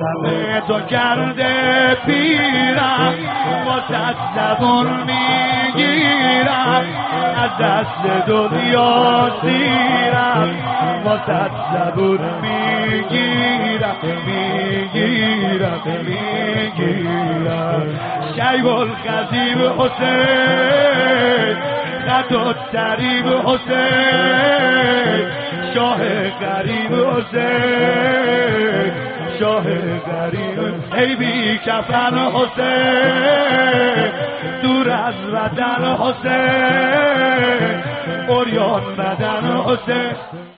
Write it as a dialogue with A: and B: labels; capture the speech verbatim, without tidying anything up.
A: غم تو کرده پیرم واسه زبون میگیرم از دست دنیا سیرم واسه زبون میگیرم میگیرم میگیرم شیب الخطیب حسین خط و تریب حسین شاه غریب حسین شاه غریب ای بی کفن حسین دور از وطن حسین عریان بدن حسین